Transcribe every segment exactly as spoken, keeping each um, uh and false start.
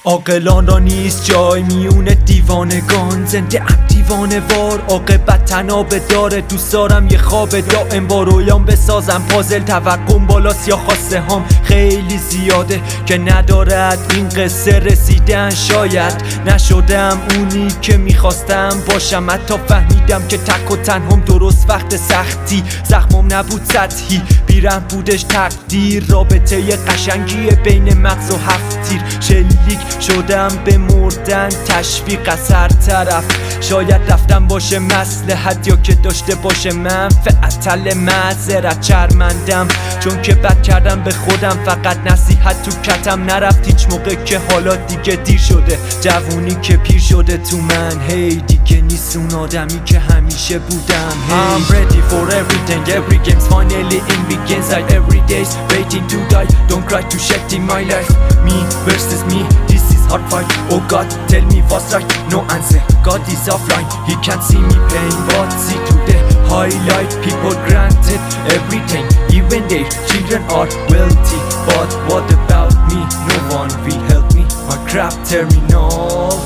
عاقلان را نیست جای میون دیوانگان، زنده ام دیوانه وار، عاقبت تنابه داره. دوست دارم یه خواب دائم با رویام بسازم پازل، توقعم بالاست یا خواسته هم خیلی زیاده که ندارد این قصه رسیدن. شاید نشدم اونی که میخواستم باشم، حتی فهمیدم که تک و تنهم درست وقت سختی. زخمم نبود سطحی، بیرم بودش تقدیر، رابطه قشنگی بین مغز و هفت تیر. شلیک شدم به مردن، تشویق از هر طرف. شاید رفتم باشه مصلحت یا که داشته باشه منفعت. معذرت شرمندم چون که بد کردم به خودم، فقط نصیحت تو کتم نرفت هیچ موقع که حالا دیگه دیر شده. جوونی که پیر شده تو من، هی دیگه نیست اون آدمی که همیشه بودم. hey. I'm ready for everything, every game's finally in begins. Like every day's waiting to die, don't cry to shed in my life. Me versus me, this is hard fight. Oh God, tell me what's right, no answer. God is offline, he can't see me pain, but see today highlight. People granted everything, even their children are wealthy. But what about me? No one will help me, my crap terminal.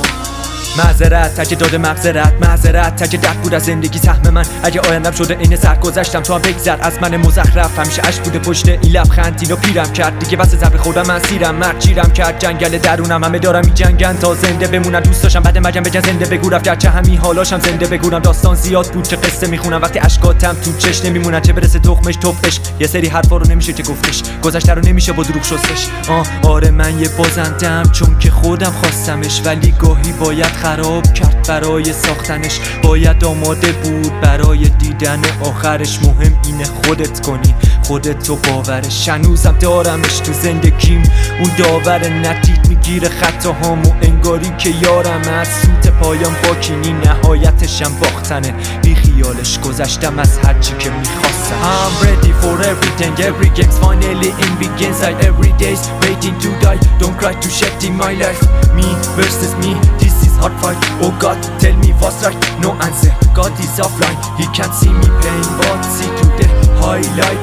معذرت تک داده مغزرت، معذرت تک درد بود از زندگی سهم من. اگه آیندم شده این سرگذشتم تو هم بگذر از من مزخرف. همیشه عشق بوده پشت این لبخند، اینو پیرم کرد دیگه بس زبر خوردم من سیرم. مرد چیرم کرد جنگل درونم، همه دارم می جنگن تا زنده بمونم. دوست داشتم بعد مرگم بگن زنده بگو، رفت گرچه همین حالاشم زنده بگورم. داستان زیاد بود چه قصه میخونم، وقتی اشکاتم تو چش نمیمونن. چه برسه تخمش توفش، یه سری حرفا رو نمیشه که گفتش، گذشته رو نمیشه با دروغ شستش. آه آره من یه بازندم چون که خودم خواستمش، ولی گاهی باید خراب کرد برای ساختنش. باید آماده بود برای دیدن آخرش. مهم اینه خودت کنی، خودت رو باورش. هنوزم دارمش تو زندگیم اون داور، ندید میگیره خطاهامو انگاری که یارم. از سوت پایان با کینی نهایتشم باختنه، بی خیالش گذشتم از هرچی که میخواستم. I'm ready for everything, every game's finally in begins. Like every day's waiting to die, don't cry to shed in my life. Me versus me, this is hard fight. Oh God, tell me what's right, no answer. God is offline, he can't see me pain, but see today highlight.